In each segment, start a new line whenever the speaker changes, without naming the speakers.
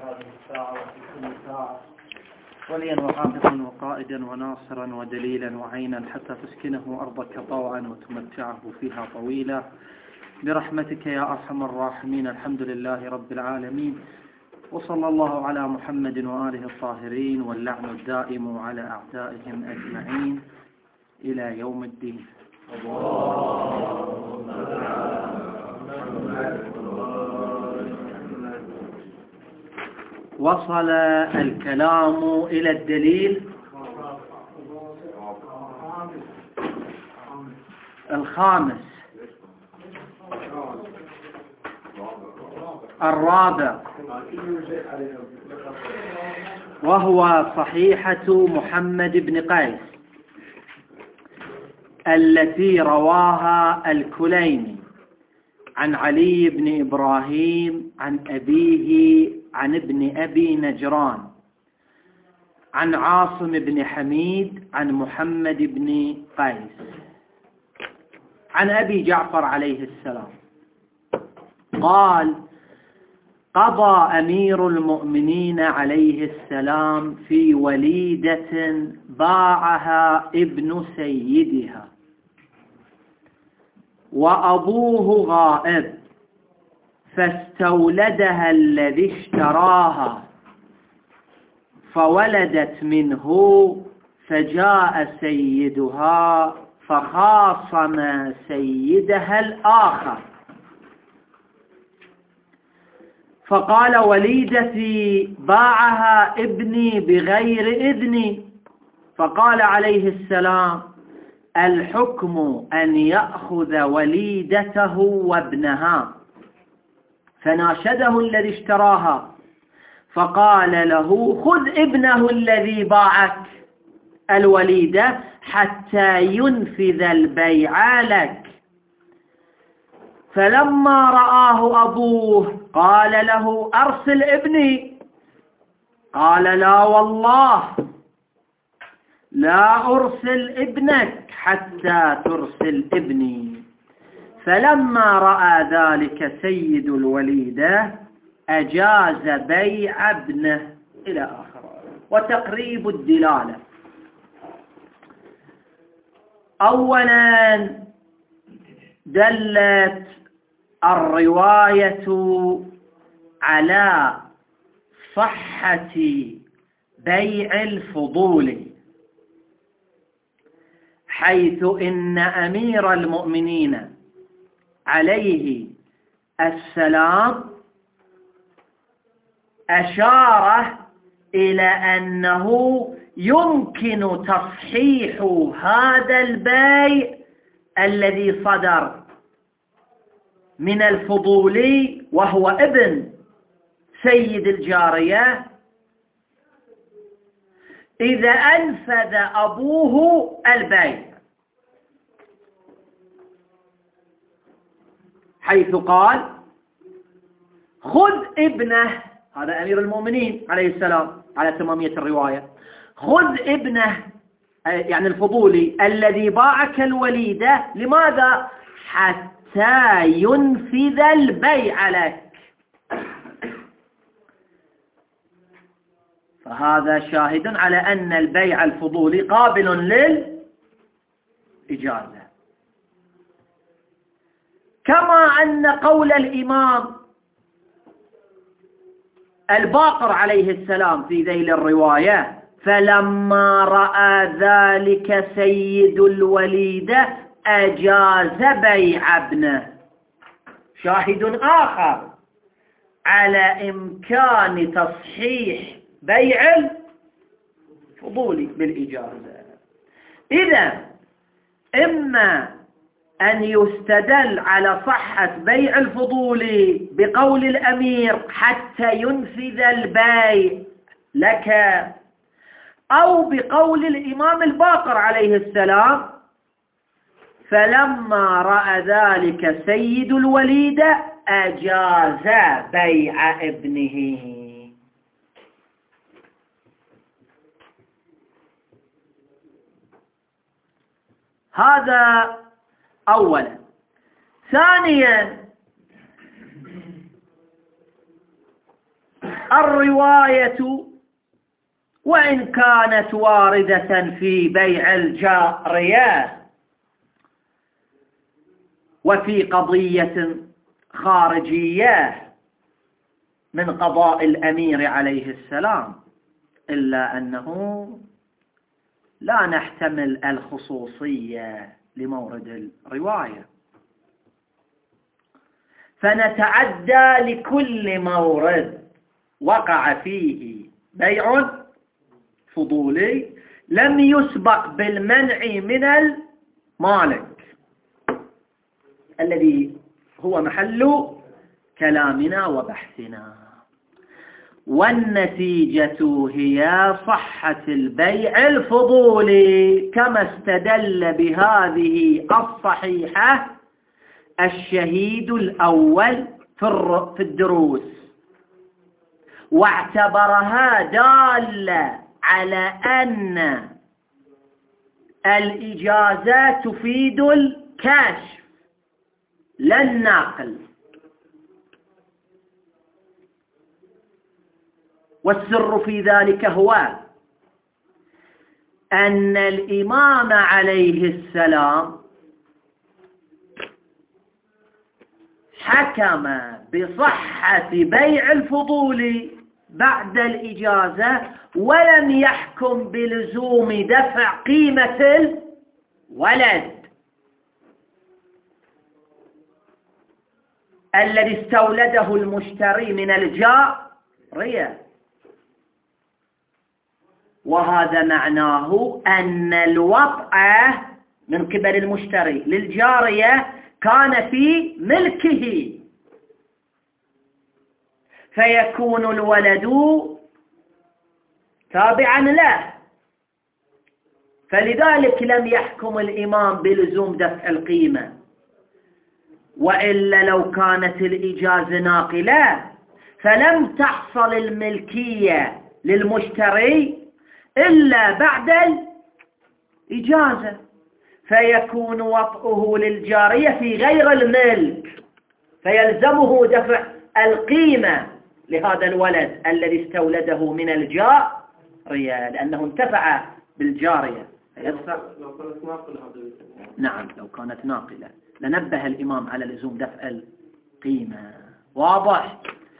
هذه الساعة وفي كل ساعة، وليا وحافظا وقائدا وناصرا ودليلا وعينا، حتى تسكنه أرضك طوعا وتمتعه فيها طويلا برحمتك يا أرحم الراحمين. الحمد لله رب العالمين، وصلى الله على محمد وآله الطاهرين، واللعن الدائم على أعدائهم أجمعين إلى يوم الدين. وصل الكلام إلى الدليل الخامس الرابع، وهو صحيحة محمد بن قيس التي رواها الكليني عن علي بن إبراهيم عن أبيه عن ابن أبي نجران عن عاصم بن حميد عن محمد بن قيس عن أبي جعفر عليه السلام قال: قضى أمير المؤمنين عليه السلام في وليدة باعها ابن سيدها وأبوه غائب، فاستولدها الذي اشتراها فولدت منه، فجاء سيدها فخاصم سيدها الآخر فقال: وليدتي باعها ابني بغير إذني. فقال عليه السلام: الحكم أن يأخذ وليدته وابنها. فناشده الذي اشتراها فقال له: خذ ابنه الذي باعك الوليدة حتى ينفذ البيع لك. فلما رآه أبوه قال له: أرسل ابني. قال: لا والله لا أرسل ابنك حتى ترسل ابني. فلما رأى ذلك سيد الوليدة أجاز بيع ابنه إلى آخر. وتقريب الدلالة: أولا دلت الرواية على صحة بيع الفضول، حيث إن أمير المؤمنين عليه السلام أشار إلى أنه يمكن تصحيح هذا البيع الذي صدر من الفضولي وهو ابن سيد الجارية إذا أنفذ أبوه البيع، حيث قال: خذ ابنه، هذا أمير المؤمنين عليه السلام على تمامية الرواية، خذ ابنه يعني الفضولي الذي باعك الوليدة. لماذا؟ حتى ينفذ البيع لك. فهذا شاهد على أن البيع الفضولي قابل للإجازة، كما أن قول الإمام الباقر عليه السلام في ذيل الرواية: فلما رأى ذلك سيد الوليدة أجاز بيع ابنه، شاهد آخر على إمكان تصحيح بيع الفضولي بالإجازة. إذا إما أن يستدل على صحة بيع الفضولي بقول الأمير حتى ينفذ البيع لك، أو بقول الإمام الباقر عليه السلام: فلما رأى ذلك سيد الوليدة أجاز بيع ابنه. هذا أولا. ثانيا
الرواية وإن كانت واردة في بيع الجارية وفي قضية خارجية من قضاء الأمير عليه السلام، إلا أنه لا نحتمل الخصوصية لمورد الرواية، فنتعدى لكل مورد وقع فيه بيع فضولي لم يسبق بالمنع من المالك الذي هو محل كلامنا وبحثنا. والنتيجة هي صحة البيع الفضولي كما استدل بهذه الصحيحة الشهيد الأول في الدروس، واعتبرها دالة على أن الإجازة تفيد الكشف لا النقل. والسر في ذلك هو أن الإمام عليه السلام حكم بصحة بيع الفضول بعد الإجازة ولم يحكم بلزوم دفع قيمة الولد الذي استولده المشتري من الجارية. وهذا معناه أن الوطأ من قبل المشتري للجارية كان في ملكه، فيكون الولد تابعا له، فلذلك لم يحكم الإمام بلزوم دفع القيمة. وإلا لو كانت الإجازة ناقلة فلم تحصل الملكية للمشتري إلا بعد الإجازة، فيكون وطئه للجارية في غير الملك، فيلزمه دفع القيمة لهذا الولد الذي استولده من الجارية لأنه انتفع بالجارية فيدفع.
لو كانت ناقلة.
نعم لو كانت ناقلة لنبه الإمام على لزوم دفع القيمة. واضح؟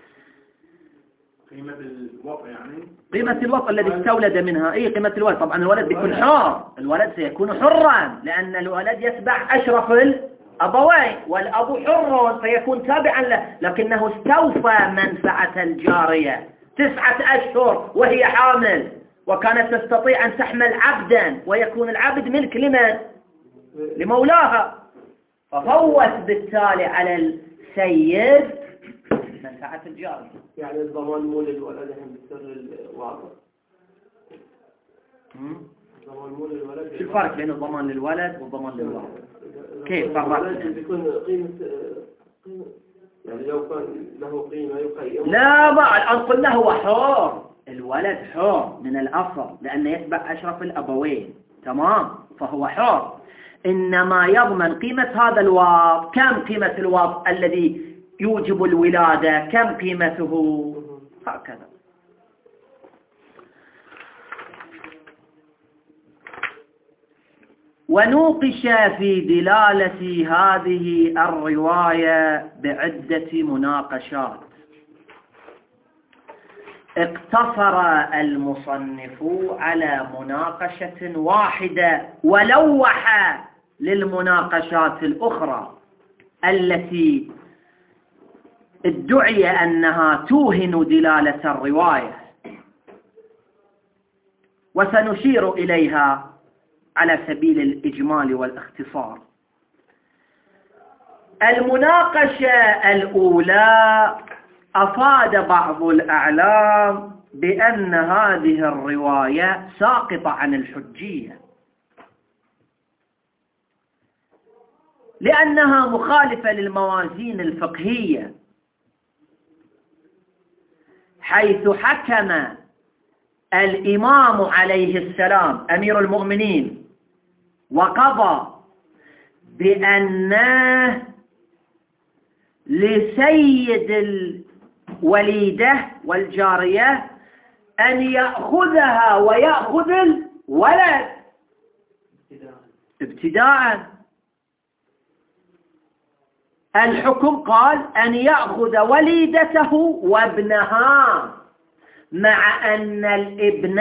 قيمة الوطء يعني
قيمة الوطء الذي استولد منها. قيمة الولد. طبعا الولد بيكون حر، الولد سيكون حرا لأن الولد يتبع أشرف الأبوين والأب حر فيكون تابعا له، لكنه استوفى منفعة الجارية 9 أشهر وهي حامل، وكانت تستطيع أن تحمل عبدا ويكون العبد ملك لمن؟ لمولاها، ففوت بالتالي على السيد منفعة الجارية.
يعني الضمان مو للولد هم بسر الواقع. الضمان مو للولد.
شو الفرق بين الضمان للولد والضمان للوالد؟ كيف فرقت؟
بيكون قيمة يعني لو كان له قيمة يقيم.
لا بقى الآن قلنا هو حر، الولد حر من الأصل لأنه يتبع أشرف الأبوين، تمام، فهو حر، إنما يضمن قيمة هذا الوضع. كم قيمة الوضع الذي يوجب الولادة؟ كم قيمته؟ هكذا. ونوقش في دلالة هذه الرواية بعدة مناقشات. اقتصر المصنف على مناقشة واحدة ولوح للمناقشات الأخرى التي ادعي أنها توهن دلالة الرواية، وسنشير إليها على سبيل الإجمال والاختصار. المناقشة الأولى أفاد بعض الأعلام بأن هذه الرواية ساقطة عن الحجية لأنها مخالفة للموازين الفقهية، حيث حكم الإمام عليه السلام أمير المؤمنين وقضى بأن لسيد الوليدة والجارية أن يأخذها ويأخذ الولد ابتداء. الحكم قال أن يأخذ وليدته وابنها، مع أن الابن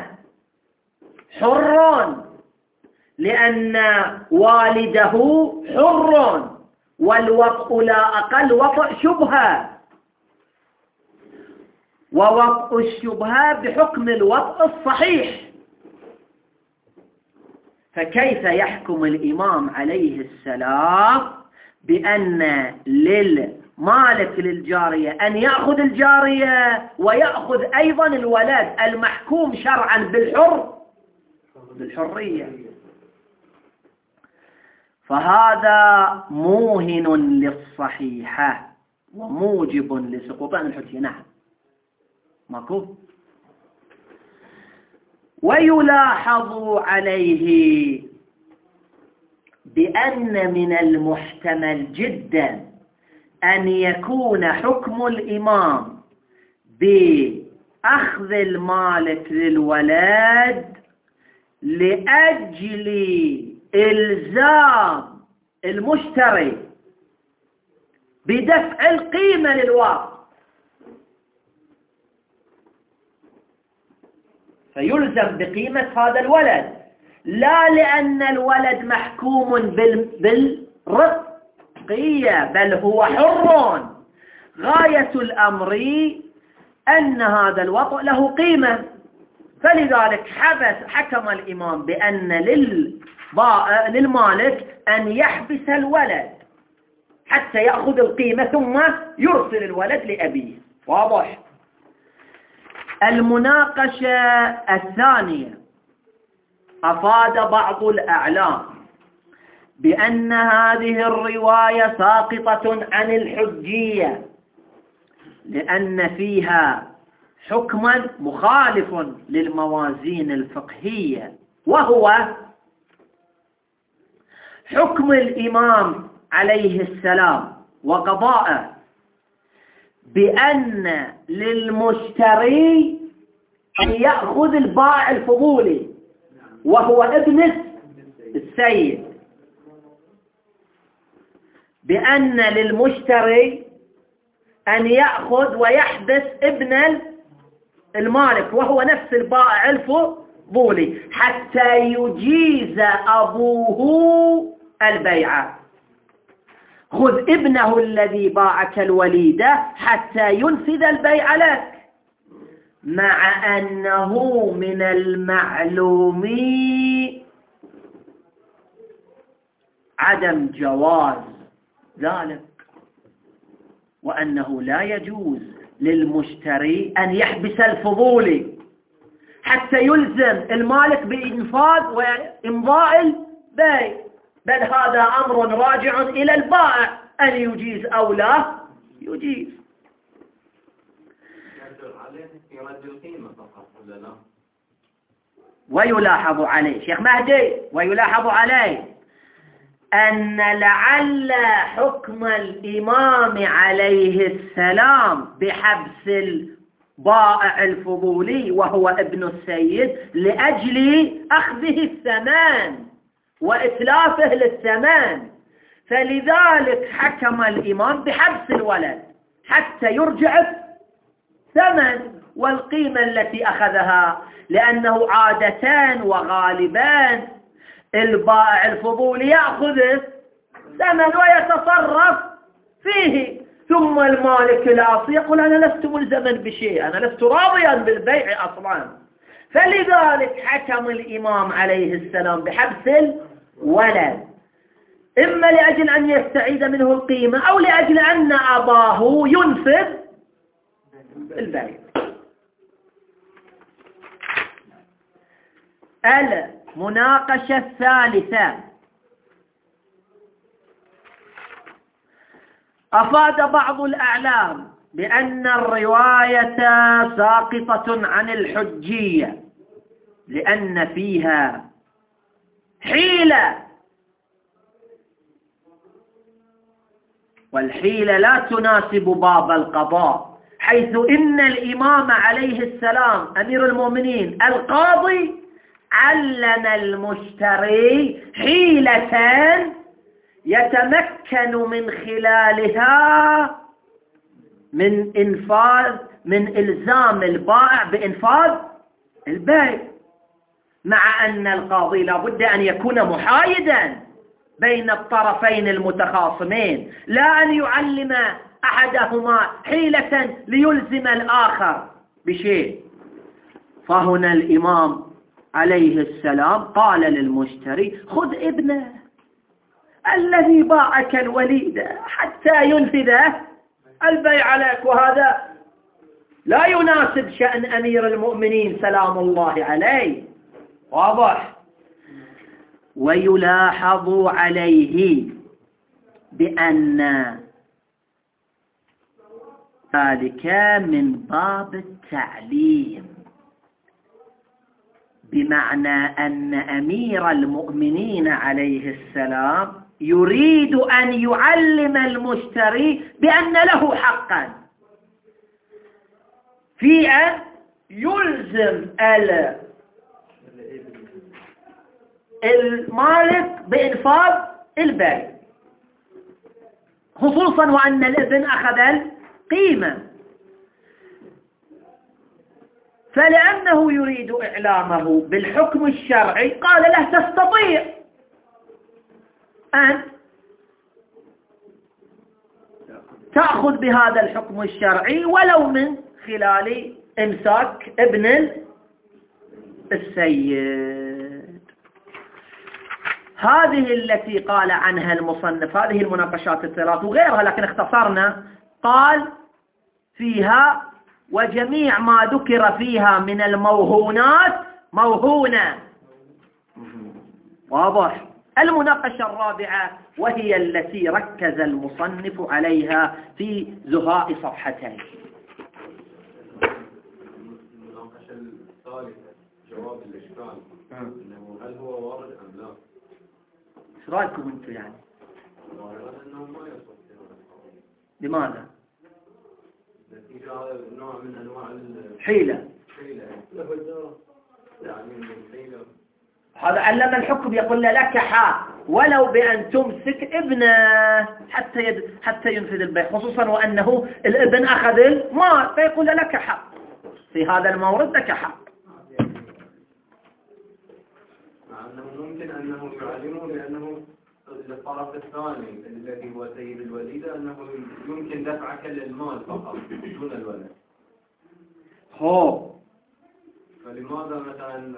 حر لأن والده حر، والوطء لا أقل، وطء شبهة، ووطء الشبهة بحكم الوطء الصحيح. فكيف يحكم الإمام عليه السلام بأن للمالك للجارية أن يأخذ الجارية ويأخذ أيضا الولد المحكوم شرعا بالحرية؟ فهذا موهن للصحيحة وموجب لسقوط الحجة. نعم ماكو. ويلاحظ عليه بأن من المحتمل جدا أن يكون حكم الإمام بأخذ المالك للولد لأجل إلزام المشتري بدفع القيمة للواقع، فيلزم بقيمة هذا الولد، لا لأن الولد محكوم بالرقية، بل هو حر. غاية الأمر أن هذا الوطء له قيمة، فلذلك حكم الإمام بأن للمالك أن يحبس الولد حتى يأخذ القيمة ثم يرسل الولد لأبيه. واضح؟ المناقشة الثانية: أفاد بعض الأعلام بأن هذه الرواية ساقطة عن الحجية لأن فيها حكما مخالف للموازين الفقهية، وهو حكم الإمام عليه السلام وقضاءه بأن للمشتري أن يأخذ البائع الفضولي وهو ابن السيد، بأن للمشتري أن يأخذ ويحبس ابن المالك وهو نفس البائع الفضولي حتى يجيز أبوه البيعة. خذ ابنه الذي باعك الوليدة حتى ينفذ البيع لك، مع أنه من المعلوم عدم جواز ذلك، وأنه لا يجوز للمشتري أن يحبس الفضولي حتى يلزم المالك بإنفاذ وإمضاء البيع، بل هذا أمر راجع إلى البائع أن يجيز أو لا يجيز. ويلاحظ عليه شيخ مهدي، ويلاحظ عليه أن لعل حكم الإمام عليه السلام بحبس البائع الفضولي وهو ابن السيد لأجل أخذه الثمن وإتلافه للثمن، فلذلك حكم الإمام بحبس الولد حتى يرجع الثمن والقيمة التي أخذها، لأنه عادة وغالبا البائع الفضولي يأخذ الثمن ويتصرف فيه، ثم المالك الأصلي يقول أنا لست ملزما بشيء، أنا لست راضيا بالبيع أصلا. فلذلك حكم الإمام عليه السلام بحبس الولد، إما لأجل أن يستعيد منه القيمة أو لأجل أن أباه ينفذ البيع. المناقشة الثالثة: أفاد بعض الأعلام بأن الرواية ساقطة عن الحجية لأن فيها حيلة، والحيلة لا تناسب باب القضاء، حيث إن الإمام عليه السلام أمير المؤمنين القاضي علم المشتري حيلة يتمكن من خلالها من إلزام البائع بإنفاذ البيع، مع أن القاضي لا بد أن يكون محايدا بين الطرفين المتخاصمين، لا أن يعلم أحدهما حيلة ليلزم الآخر بشيء. فهنا الإمام عليه السلام قال للمشتري: خذ ابنه الذي باعك الوليد حتى ينفذ البيع عليك، وهذا لا يناسب شأن أمير المؤمنين سلام الله عليه. واضح؟ ويلاحظ عليه بأن ذلك من باب التعليم، بمعنى أن أمير المؤمنين عليه السلام يريد أن يعلم المشتري بأن له حقا في أن يلزم المالك بإنفاذ البيع، خصوصا وأن الابن أخذ القيمة. فلأنه يريد إعلامه بالحكم الشرعي قال له: تستطيع أن تأخذ بهذا الحكم الشرعي ولو من خلال إمساك ابن السيد. هذه التي قال عنها المصنف، هذه المناقشات الثلاث وغيرها، لكن اختصرنا. قال فيها: وجميع ما ذكر فيها من الموهونات موهونة. واضح؟ المناقشة الرابعة وهي التي ركز المصنف عليها في زهاء صفحتين.
المناقشة الثالثة جواب الإشكال، إنه هل هو وارد أم لا؟
ايش رايكم انتم يعني؟
وارد أنه ما يصح.
لماذا؟
نتيجة نوع من أنواع
حيلة.
يعني الحيلة.
هذا علم الحكم يقول لك حق ولو بأن تمسك ابنه حتى ينفذ البيع، خصوصا وأنه الابن أخذ المال، فيقول لك حق في هذا المورد، لك حق.
مع أنه ممكن أنه يعلمه لأنه الطرف الثاني الذي هو سيد الوليدة أنه يمكن دفعك للمال فقط دون الولد.
هو
فلماذا مثلا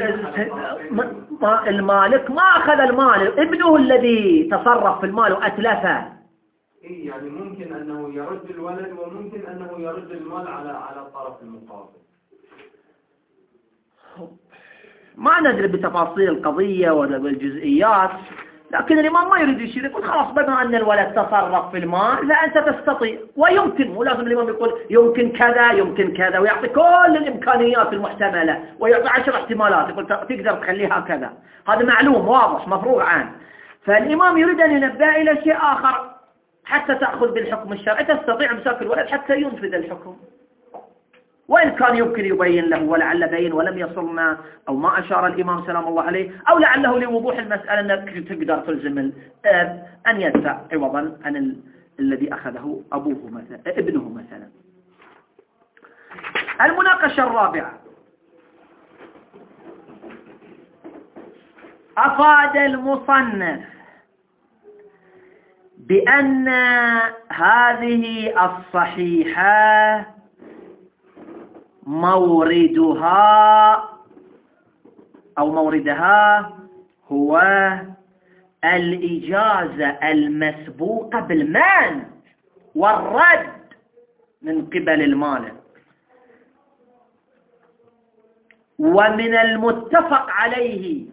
المالك ما أخذ المال، ابنه الذي تصرف في المال وأتلفه.
إيه يعني ممكن أنه يرد الولد وممكن أنه يرد المال على الطرف المقابل.
ما ندري بتفاصيل القضية ولا بالجزئيات، لكن الإمام ما يريد يشير، يقول خلاص بما أن الولد تصرف في المال فأنت تستطيع، ويمكن، مو لازم الإمام يقول يمكن كذا يمكن كذا ويعطي كل الإمكانيات المحتملة ويعطي 10 احتمالات، يقول تقدر تخليها كذا. هذا معلوم واضح مفروغ عنه. فالإمام يريد أن ينبه إلى شيء آخر: حتى تأخذ بالحكم الشرعي تستطيع امساك الولد حتى ينفذ الحكم، وإن كان يمكن يبين له ولعل بين ولم يصلنا أو ما أشار الإمام سلام الله عليه، أو لعله لوضوح المسألة أنك تقدر تلزم الأب أن يدفع عوضا عن الذي أخذه أبوه مثلا ابنه مثلا. المناقشة الرابعة: أفاد المصنف بأن هذه الصحيحة موردها هو الإجازة المسبوقة بالمنع والرد من قبل المالك، ومن المتفق عليه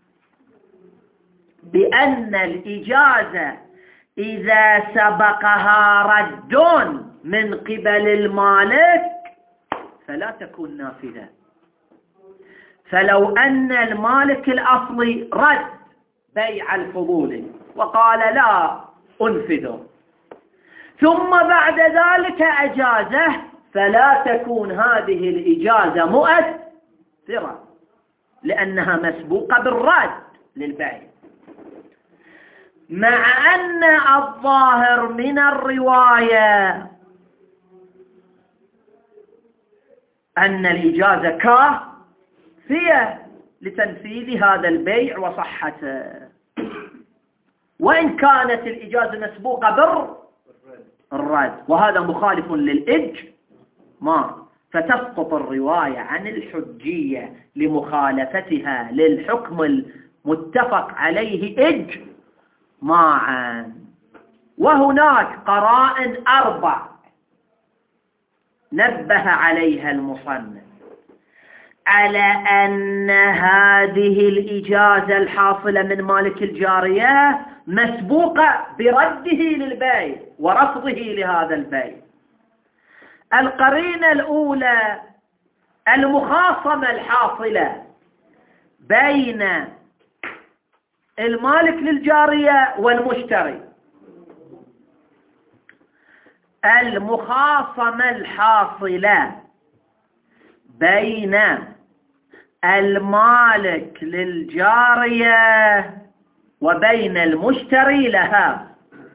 بأن الإجازة إذا سبقها رد من قبل المالك فلا تكون نافذة. فلو أن المالك الأصلي رد بيع الفضول وقال لا أنفذه، ثم بعد ذلك أجازه، فلا تكون هذه الإجازة مؤثرة لأنها مسبوقة بالرد للبيع، مع أن الظاهر من الرواية أن الإجازة كافية لتنفيذ هذا البيع وصحته، وإن كانت الإجازة مسبوقة بالرد، وهذا مخالف للإجماع، فتسقط الرواية عن الحجية لمخالفتها للحكم المتفق عليه إجماعا. وهناك قرائن 4 نبه عليها المصنف على أن هذه الإجازة الحاصلة من مالك الجارية مسبوقة برده للبيع ورفضه لهذا البيع. القرينة الأولى المخاصمة الحاصلة بين المالك للجارية والمشتري. المخاصمة الحاصلة بين المالك للجارية وبين المشتري لها،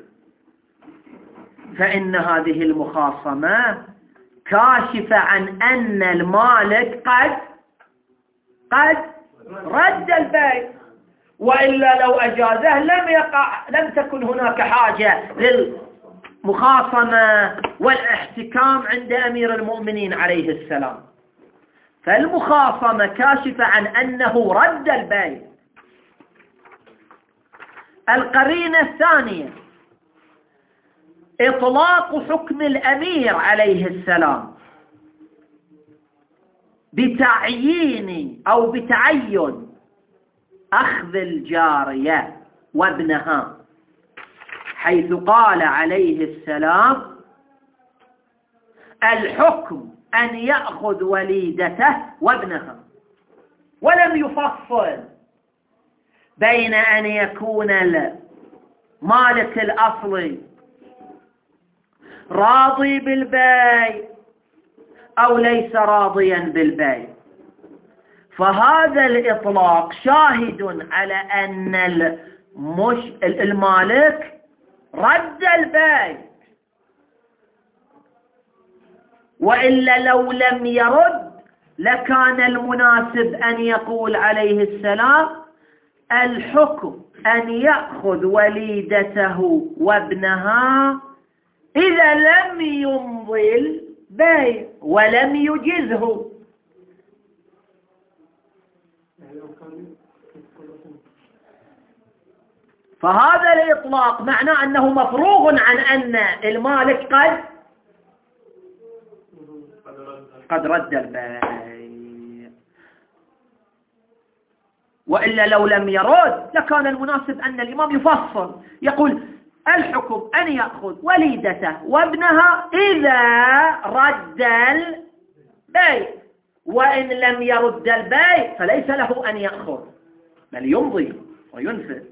فإن هذه المخاصمة كاشفة عن أن المالك قد رد البيع، وإلا لو أجازه لم تكن هناك حاجة للمخاصمة والاحتكام عند أمير المؤمنين عليه السلام. فالمخاصمة كاشفة عن أنه رد البيع. القرينة الثانية إطلاق حكم الأمير عليه السلام بتعيين أو بتعين أخذ الجارية وابنها، حيث قال عليه السلام: الحكم أن يأخذ وليدته وابنها، ولم يفصل بين أن يكون المالك الأصلي راضي بالبيع أو ليس راضيا بالبيع. فهذا الإطلاق شاهد على أن المالك رد البيع، وإلا لو لم يرد لكان المناسب أن يقول عليه السلام: الحكم أن يأخذ وليدته وابنها إذا لم يمضي البيع ولم يجزه. فهذا الإطلاق معناه أنه مفروغ عن أن المالك قد رد البيع، وإلا لو لم يرد لكان المناسب أن الإمام يفصل يقول: الحكم أن يأخذ وليدته وابنها إذا رد البيع، وإن لم يرد البيع فليس له أن يأخذ بل يمضي وينفذ.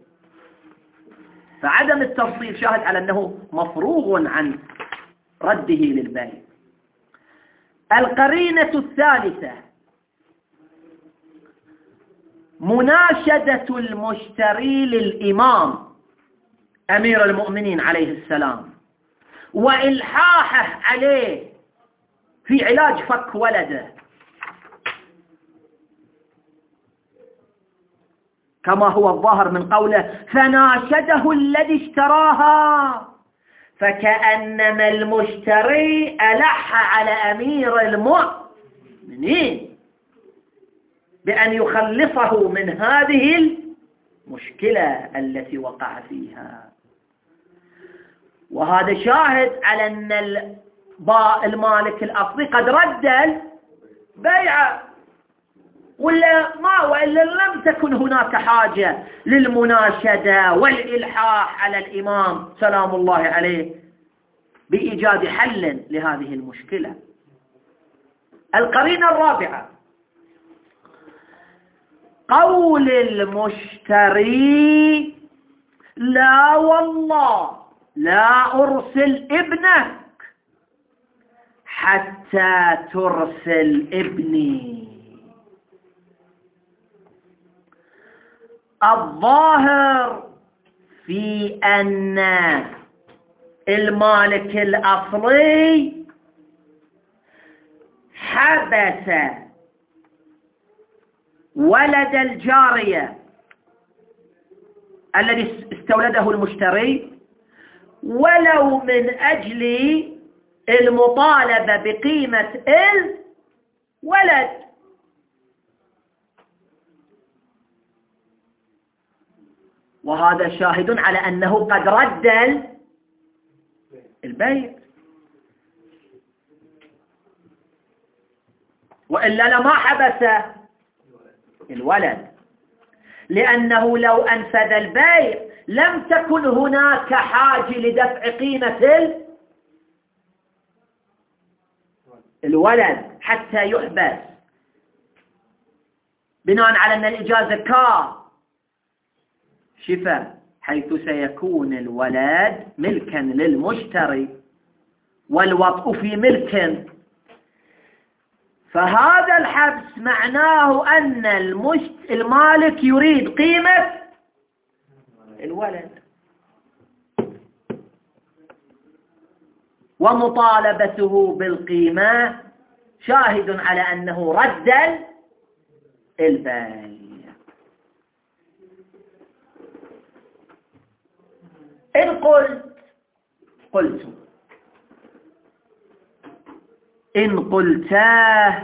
فعدم التفصيل شاهد على أنه مفروغ عن رده للبيع. القرينة الثالثة مناشدة المشتري للإمام أمير المؤمنين عليه السلام وإلحاحه عليه في علاج فك ولده، كما هو الظاهر من قوله: فناشده الذي اشتراها، فكأنما المشتري ألح على أمير المؤمنين بأن يخلصه من هذه المشكلة التي وقع فيها. وهذا شاهد على أن المالك الأصلي قد رد البيع، وإلا لم تكن هناك حاجة للمناشدة والإلحاح على الإمام سلام الله عليه بإيجاد حل لهذه المشكلة. القرينة الرابعة قول المشتري: لا والله لا أرسل ابنك حتى ترسل ابني. الظاهر في أن المالك الأصلي حبس ولد الجارية الذي استولده المشتري ولو من أجل المطالبة بقيمة الولد، وهذا شاهد على أنه قد رد البيع، وإلا لما حبس الولد، لأنه لو أنفذ البيع لم تكن هناك حاجة لدفع قيمة الولد حتى يحبس، بناء على أن الإجازة كاشفة، حيث سيكون الولد ملكا للمشتري والوطء في ملك. فهذا الحبس معناه أن المالك يريد قيمة الولد، ومطالبته بالقيمة شاهد على أنه رد البيع. إن قلت إن قلتاه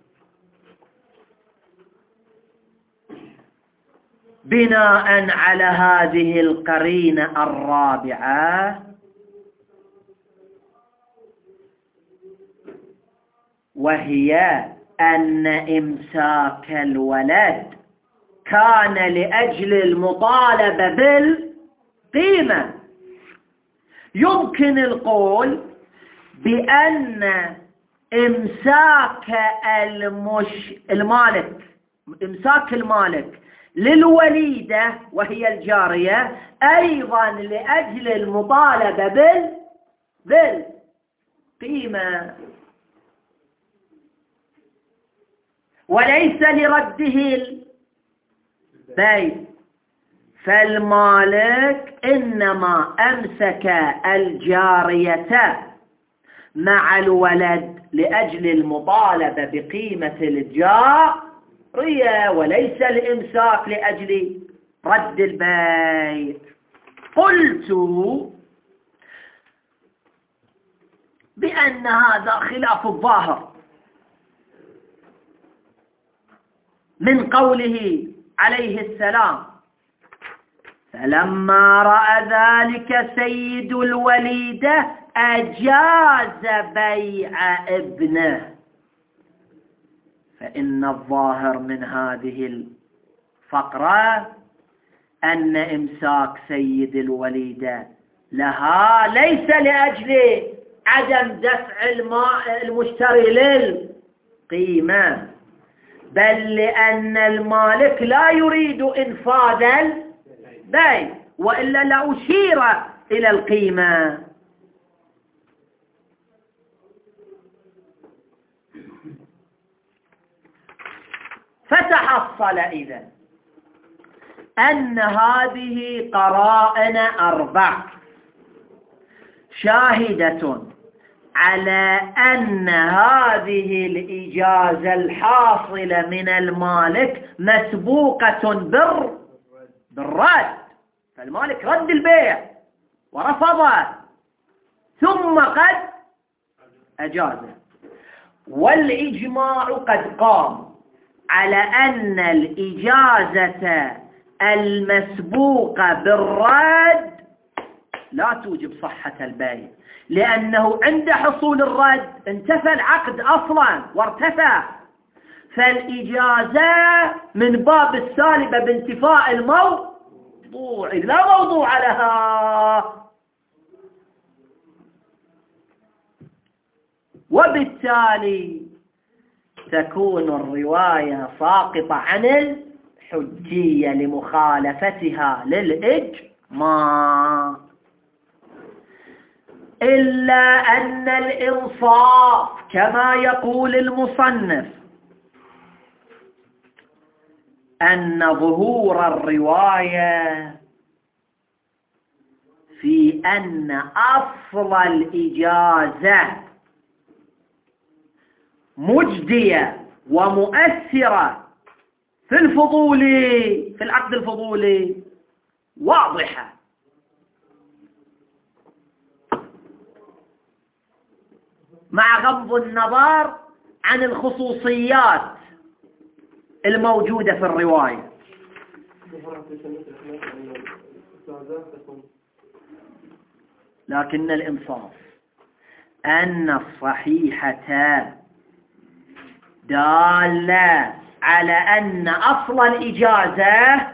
بناء على هذه القرينة الرابعة، وهي أن إمساك الولد كان لأجل المطالبة بالقيمة، يمكن القول بأن إمساك المالك للوليدة وهي الجارية أيضا لأجل المطالبة بالقيمة، وليس لرده البيع. فالمالك إنما أمسك الجارية مع الولد لأجل المطالبة بقيمة الجارية، وليس الإمساك لأجل رد البيع. قلت بأن هذا خلاف الظاهر من قوله عليه السلام: فلما رأى ذلك سيد الوليدة أجاز بيع ابنه. فإن الظاهر من هذه الفقرة أن إمساك سيد الوليدة لها ليس لأجل عدم دفع المشتري للقيمة، بل لأن المالك لا يريد إنفاذ البيع، وإلا لأشير إلى القيمة. فتحصل إذن أن هذه قرائن 4 شاهدة على أن هذه الإجازة الحاصلة من المالك مسبوقة بالرد، فالمالك رد البيع ورفضه ثم قد أجازه، والإجماع قد قام على أن الإجازة المسبوقة بالرد لا توجب صحة البيع، لأنه عند حصول الرد انتفى العقد أصلا وارتفع، فالإجازة من باب السالبة بانتفاء الموضوع، لا موضوع لها، وبالتالي تكون الرواية ساقطة عن الحجية لمخالفتها للإجماع. إلا أن الإنصاف كما يقول المصنف أن ظهور الرواية في أن أصل الإجازة مجدية ومؤثرة في الفضولي، في العقد الفضولي، واضحة. مع غض النظر عن الخصوصيات الموجودة في الرواية. لكن الإنصاف أن الصحيحة دالة على أن أصل الإجازة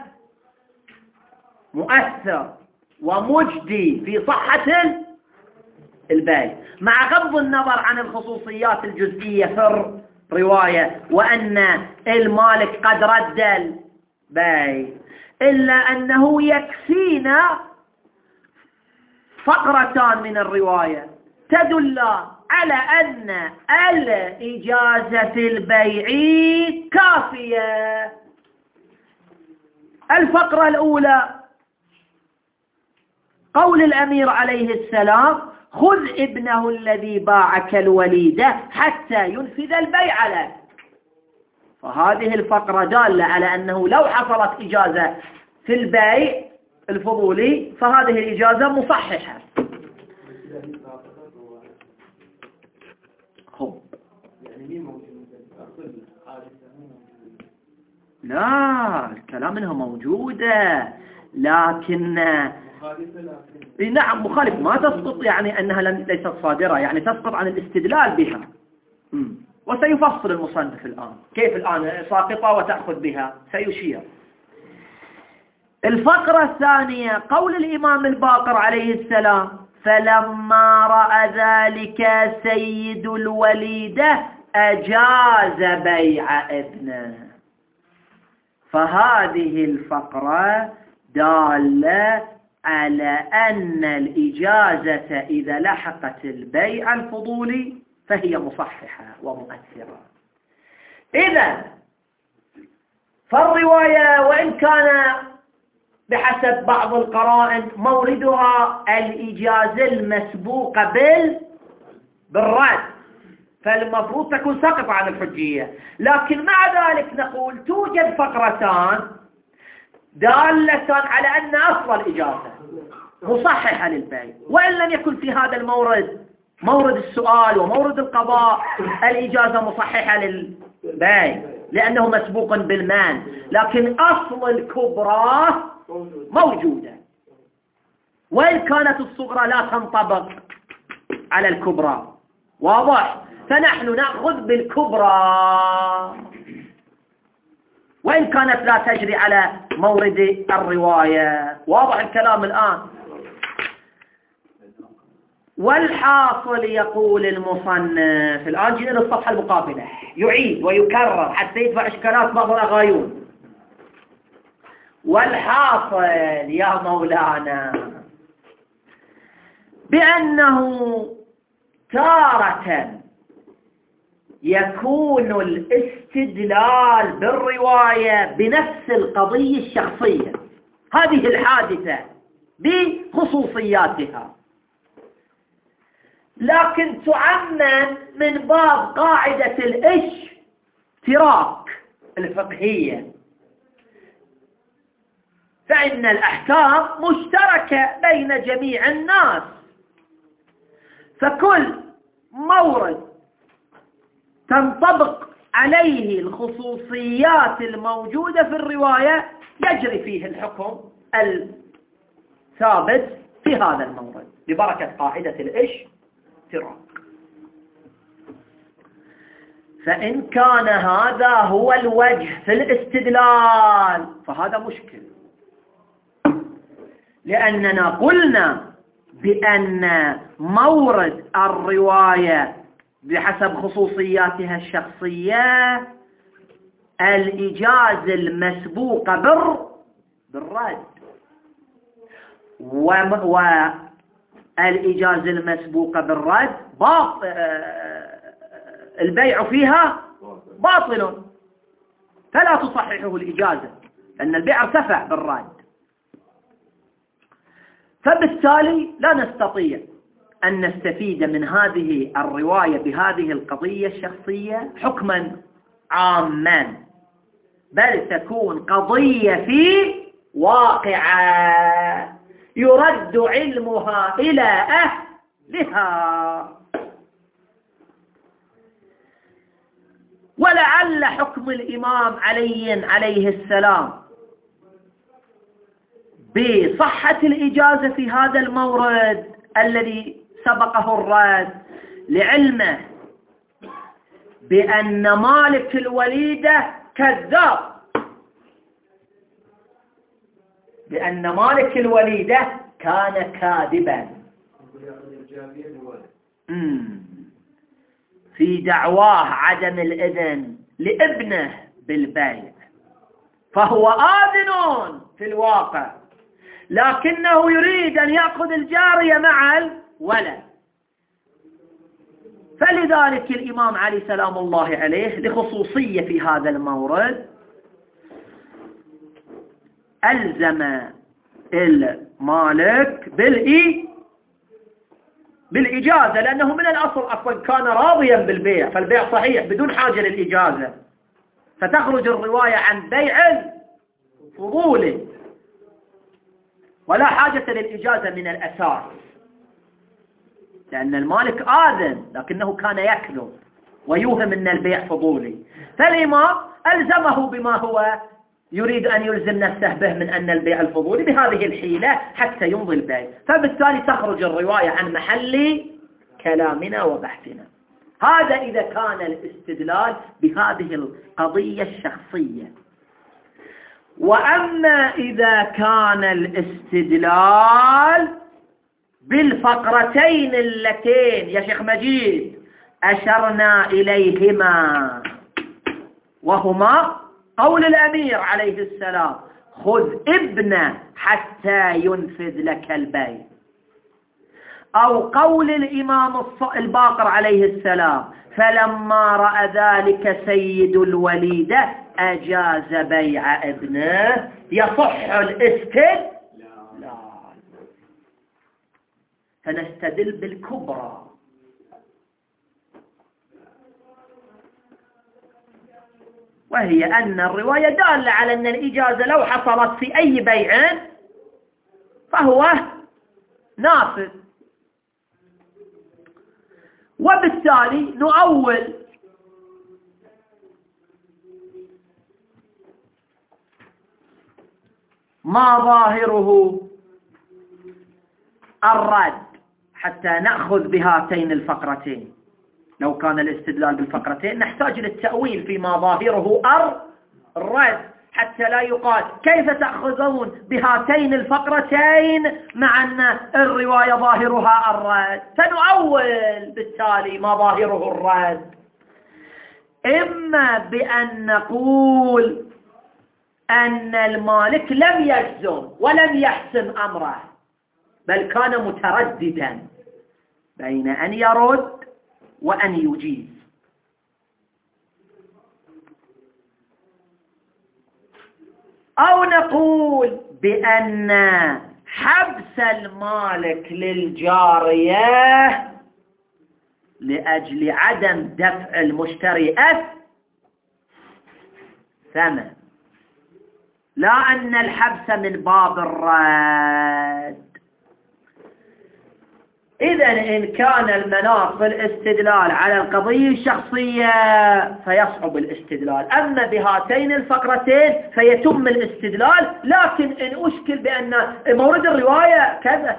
مؤثر ومجدي في صحة البيع، مع غض النظر عن الخصوصيات الجزئية في الرواية وأن المالك قد رد البيع، إلا أنه يكفينا فقرتان من الرواية تدل على أن الإجازة البيع كافية. الفقرة الأولى قول الأمير عليه السلام: خذ ابنه الذي باعك الوليدة حتى ينفذ البيع له. فهذه الفقرة دالة على أنه لو حصلت إجازة في البيع الفضولي فهذه الإجازة مصححة. لا، الكلام انها موجودة، لكن نعم مخالف، ما تسقط يعني أنها ليست صادرة، يعني تسقط عن الاستدلال بها. وسيفصل المصنف الآن كيف الآن ساقطة وتأخذ بها، سيشير. الفقرة الثانية قول الإمام الباقر عليه السلام: فلما رأى ذلك سيد الوليدة أجاز بيع ابنه. فهذه الفقرة دالة على أن الإجازة إذا لحقت البيع الفضولي فهي مصححة ومؤثرة. إذا فالرواية وإن كان بحسب بعض القرائن موردها الإجازة المسبوقة بالرد، فالمفروض تكون ساقطة عن الحجية، لكن مع ذلك نقول توجد فقرتان دالة على أن أصل الإجازة مصححة للبيع، وإن لم يكن في هذا المورد، مورد السؤال ومورد القضاء، الإجازة مصححة للبيع لأنه مسبوق بالمال، لكن أصل الكبرى موجودة، وإن كانت الصغرى لا تنطبق على الكبرى. واضح؟ فنحن نأخذ بالكبرى وإن كانت لا تجري على مورد الرواية. واضح الكلام الآن؟ والحاصل يقول المصنف، الآن جينا للصفحة المقابلة، يعيد ويكرر حتى يدفع إشكالات بعض الأغايون. والحاصل يا مولانا بأنه تارة يكون الاستدلال بالرواية بنفس القضية الشخصية، هذه الحادثة بخصوصياتها، لكن تعمم من باب قاعدة الاشتراك الفقهية، فإن الأحكام مشتركة بين جميع الناس، فكل مورد تنطبق عليه الخصوصيات الموجودة في الرواية يجري فيه الحكم الثابت في هذا المورد ببركة قاعدة الاشتراك. فإن كان هذا هو الوجه في الاستدلال فهذا مشكل، لأننا قلنا بأن مورد الرواية بحسب خصوصياتها الشخصية الإجازة المسبوقة بالرد، الإجازة المسبوقة بالرد البيع فيها باطل، فلا تصححه الإجازة لأن البيع ارتفع بالرد. فبالتالي لا نستطيع أن نستفيد من هذه الرواية بهذه القضية الشخصية حكما عاما، بل تكون قضية في واقعة يرد علمها إلى أهلها. ولعل حكم الإمام علي عليه السلام بصحة الإجازة في هذا المورد الذي سبقه الرد لعلمه بأن مالك الوليدة كذاب، بأن مالك الوليدة كان كاذبا في دعواه عدم الإذن لابنه بالبيع، فهو آذن في الواقع لكنه يريد أن يأخذ الجارية مع الولد. فلذلك الإمام علي سلام الله عليه لخصوصية في هذا المورد ألزم المالك بالإجازة، لأنه من الأصل كان راضيا بالبيع، فالبيع صحيح بدون حاجة للإجازة، فتخرج الرواية عن بيع الفضول ولا حاجة للإجازة من الأساس، لأن المالك آذن لكنه كان يكذب ويوهم أن البيع فضولي، فالإمام ألزمه بما هو يريد أن يلزم نفسه به من أن البيع الفضولي بهذه الحيلة حتى يمضي البيع. فبالتالي تخرج الرواية عن محل كلامنا وبحثنا. هذا إذا كان الاستدلال بهذه القضية الشخصية. وأما إذا كان الاستدلال بالفقرتين اللتين يا شيخ مجيد أشرنا إليهما، وهما قول الأمير عليه السلام خذ ابنه حتى ينفذ لك البيع، أو قول الإمام الباقر عليه السلام فلما رأى ذلك سيد الوليدة أجاز بيع ابنه، يصح الاستدلال. فنستدل بالكبرى، وهي أن الرواية دالة على أن الإجازة لو حصلت في أي بيع فهو نافذ، وبالتالي نؤول ما ظاهره الرد حتى نأخذ بهاتين الفقرتين. لو كان الاستدلال بالفقرتين نحتاج للتأويل فيما ظاهره الرد حتى لا يقال كيف تأخذون بهاتين الفقرتين مع أن الرواية ظاهرها الرد، فنؤول بالتالي ما ظاهره الرد، إما بأن نقول أن المالك لم يجزم ولم يحسم أمره بل كان مترددا بين أن يرد وأن يجيز، أو نقول بأن حبس المالك للجارية لأجل عدم دفع المشتري الثمن، لا أن الحبس من باب الرد. إذن إن كان المناط في الاستدلال على القضية الشخصية فيصعب الاستدلال، أما بهاتين الفقرتين فيتم الاستدلال. لكن إن أشكل بأن مورد الرواية كذا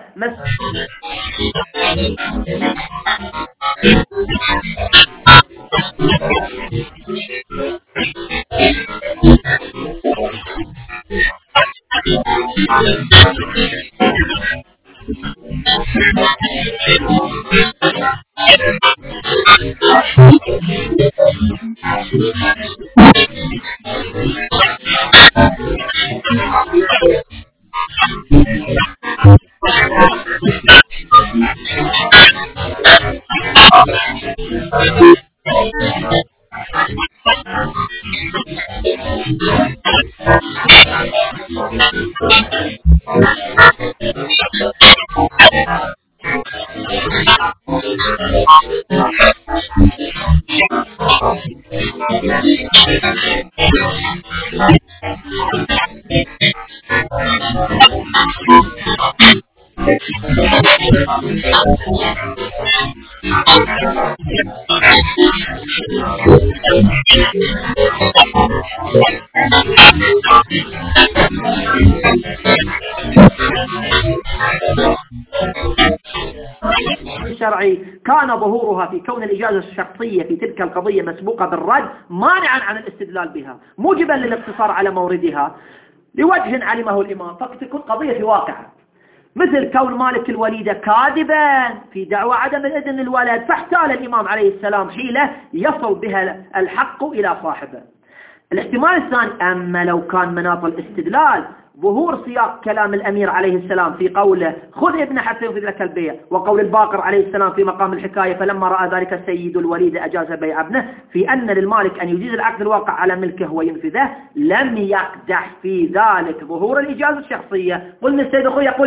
الشرعي كان ظهورها في كون الإجازة الشخصية في تلك القضية مسبوقة بالرد مانعا عن الاستدلال بها، موجبا للاقتصار على موردها لوجه علمه الإمام. فقد تكون قضية في واقعها، مثل كون مالك الوليدة كاذبا في دعوى عدم الإذن للولد، فاحتال الإمام عليه السلام حيلة يصل بها الحق إلى صاحبه. الاحتمال الثاني، أما لو كان مناط الاستدلال ظهور سياق كلام الأمير عليه السلام في قوله خذ ابن حتى ينفذ لك البيع، وقول الباقر عليه السلام في مقام الحكاية فلما رأى ذلك سيد الوليد أجاز بيع ابنه، في أن للمالك أن يجيز العقد الواقع على ملكه وينفذه، لم يقدح في ذلك ظهور الإجازة الشخصية. قلنا السيد أخوي يقول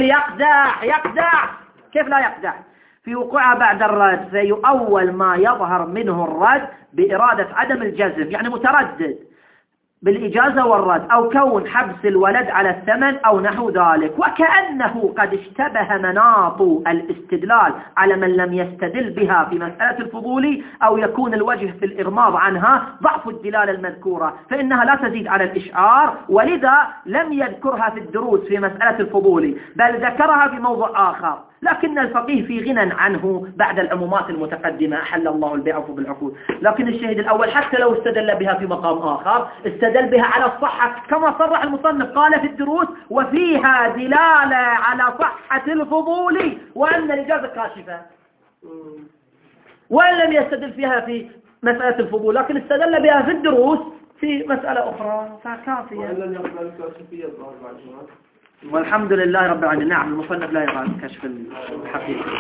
يقدح، كيف لا يقدح؟ في وقوعها بعد الرد، فيؤول ما يظهر منه الرد بإرادة عدم الجزم، يعني متردد بالإجازة والرد، أو كون حبس الولد على الثمن أو نحو ذلك، وكأنه قد اشتبه مناط الاستدلال على من لم يستدل بها في مسألة الفضول، أو يكون الوجه في الإغماض عنها ضعف الدلالة المذكورة، فإنها لا تزيد على الإشعار، ولذا لم يذكرها في الدروس في مسألة الفضول، بل ذكرها في موضوع آخر، لكن الفقيه في غنى عنه بعد العمومات المتقدمة أحل الله البيع بالعقود. لكن الشهيد الأول حتى لو استدل بها في مقام آخر استدل بها على الصحة، كما صرح المصنف قال في الدروس وفيها دلالة على صحة الفضول وأن الإجازة كاشفة، وإن لم يستدل فيها في مسألة الفضول لكن استدل بها في الدروس في مسألة أخرى فكافية. والحمد لله رب العالمين. نعم المصنف لا يقع كشف الحقيقة.